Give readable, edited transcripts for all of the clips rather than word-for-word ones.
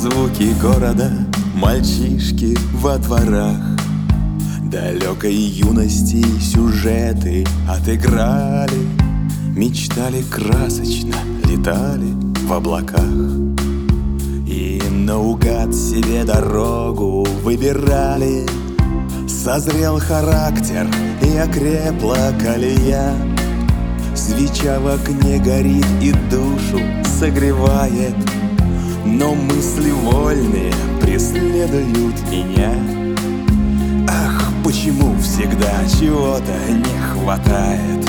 звуки города, мальчишки во дворах, далекой юности сюжеты отыграли, мечтали красочно, летали в облаках и наугад себе дорогу выбирали. Созрел характер и окрепла колея, свеча в окне горит и душу согревает, но мысли вольные преследуют меня. Ах, почему всегда чего-то не хватает?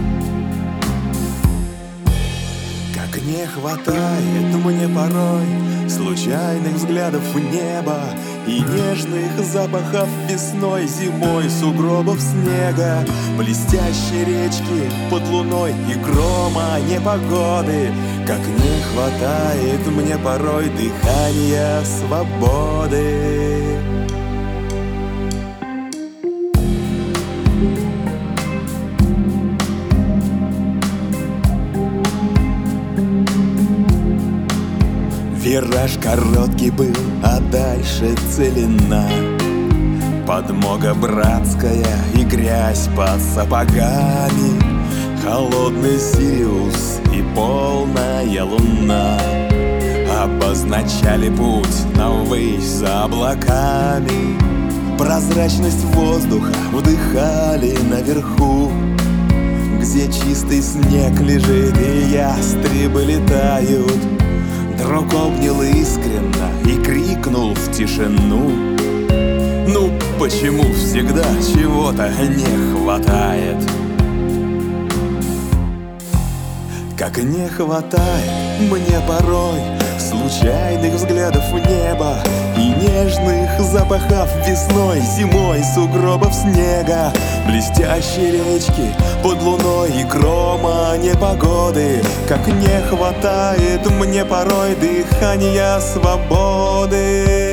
Как не хватает мне порой случайных взглядов в небо и нежных запахов весной, зимой, сугробов снега, блестящей речки под луной и грома непогоды. Как не хватает мне порой дыхания свободы. Вираж короткий был, а дальше целина, подмога братская и грязь под сапогами, холодный Сириус и полная луна обозначали путь наввысь за облаками. Прозрачность воздуха вдыхали наверху, где чистый снег лежит и ястребы летают. Друг обнял искренно и крикнул в тишину: ну почему всегда чего-то не хватает? Как не хватает мне порой случайных взглядов в небо и нежных запахов весной, зимой, сугробов снега, блестящей речки под луной и грома непогоды. Как не хватает мне порой дыхания свободы.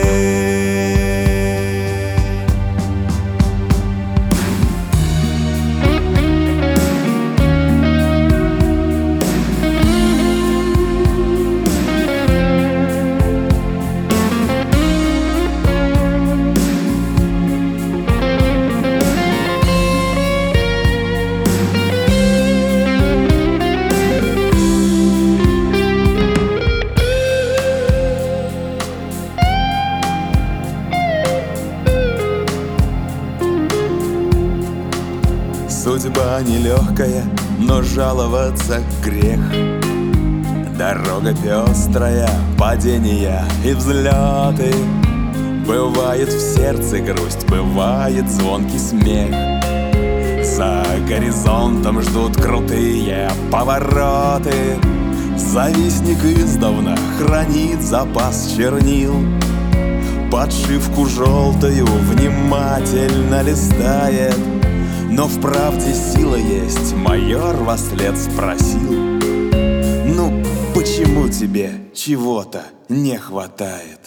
Судьба нелегкая, но жаловаться грех. Дорога пестрая, падения и взлеты. Бывает в сердце грусть, бывает звонкий смех. За горизонтом ждут крутые повороты. Завистник издавна хранит запас чернил, подшивку желтую внимательно листает. Но в правде сила есть, майор вослед спросил: ну почему тебе чего-то не хватает?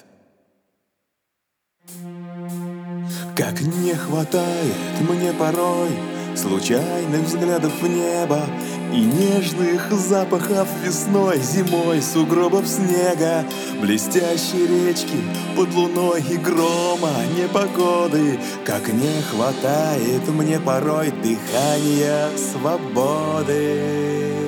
Как не хватает мне порой случайных взглядов в небо и нежных запахов весной, зимой, сугробов снега, блестящей речки под луной и грома непогоды. Как не хватает мне порой дыхания свободы.